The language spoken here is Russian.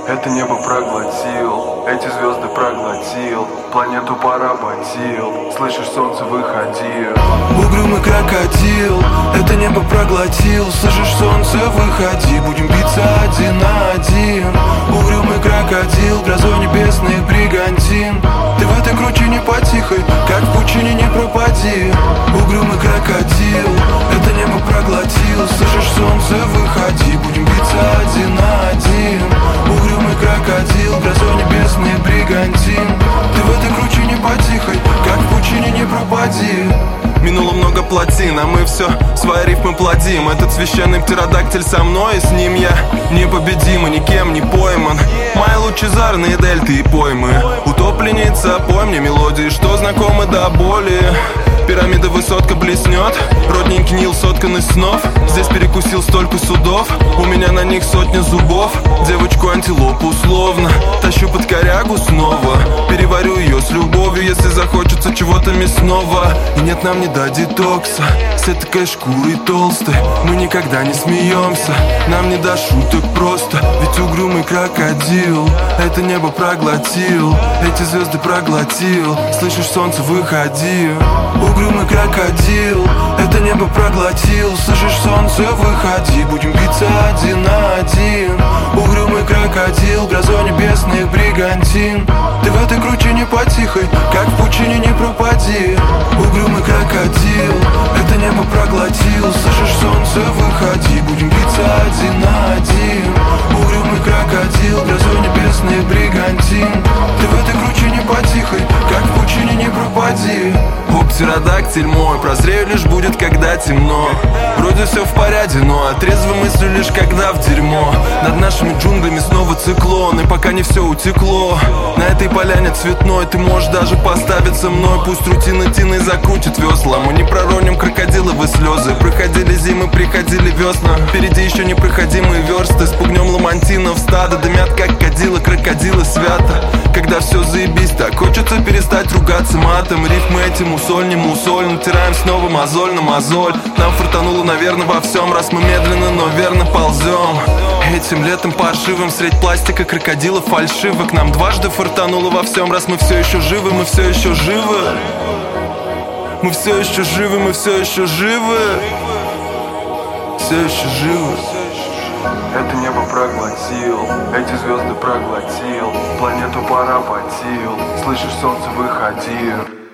Это небо проглотил, эти звезды проглотил, планету поработил, слышишь, солнце выходи. Угрюмый крокодил, это небо проглотил, слышишь, солнце выходи, будем биться один на один. Угрюмый крокодил, грозой небесный бригантин, ты в этой кручине потихой, как в пучине не пропади. Угрюмый крокодил, это небо проглотил, слышишь, солнце выходи, будем биться один на один. Угрюмый крокодил, грозой небесный бригантин, ты в этой кручине потихой, как в пучине не пропади. Минуло много плотин, а мы все свои рифмы плодим. Этот священный птеродактиль со мной, и с ним я непобедим и никем не пойман. Мои лучезарные дельты и поймы, утопленница, пой мне мелодии, что знакомы до боли. Пирамида высотка блеснет, родненький Нил соткан из снов. Здесь перекусил столько судов, у меня на них сотня зубов. Девочку антилопу условно тащу под корягу снова, переварю ее с любовью, если захочется чего-то мясного. И нет, нам не до детокса с этакой шкурой толстой, мы никогда не смеемся, нам не до шуток просто. Ведь угрюмый крокодил, это небо проглотил, эти звезды проглотил, слышишь, солнце выходи. Угрюмый крокодил, это небо проглотил, слышишь, солнце выходи, будем биться один на один. Угрюмый крокодил, грозой небесных бригантин, ты в этой кручине потихой, как в пучине не пропади. Угрюмый крокодил, это небо проглотил, слышишь, солнце выходи, будем биться один на один. Угрюмый крокодил, грозой небесных бригантин, ты в этой кручине потихой, как в пучине не пропади. Птеродактиль мой, прозрею лишь будет, когда темно. Вроде все в порядке, но отрезво мыслю лишь когда в дерьмо. Над нашими джунглями снова циклон, и пока не все утекло, на этой поляне цветной ты можешь даже поставить со мной. Пусть рутина тиной закрутит весла, мы не пророним крокодиловые слезы. Проходили зимы, приходили весна, впереди еще непроходимые версты. Спугнем ламантинов стадо, дымят как кадила, крокодилы свято. Когда все заебись, так хочется перестать ругаться матом. Рифмы эти мусоль, не мусоль, натираем снова мозоль на мозоль. Нам фартануло, наверное, во всем, раз мы медленно, но верно ползем. Этим летом паршивым средь пластика крокодилов фальшивок. Нам дважды фартануло во всем, раз мы все еще живы, мы все еще живы. Мы все еще живы, мы все еще живы. Все еще живы. Это небо проглотил, эти звезды проглотил, планету поработил, слышишь, солнце выходи.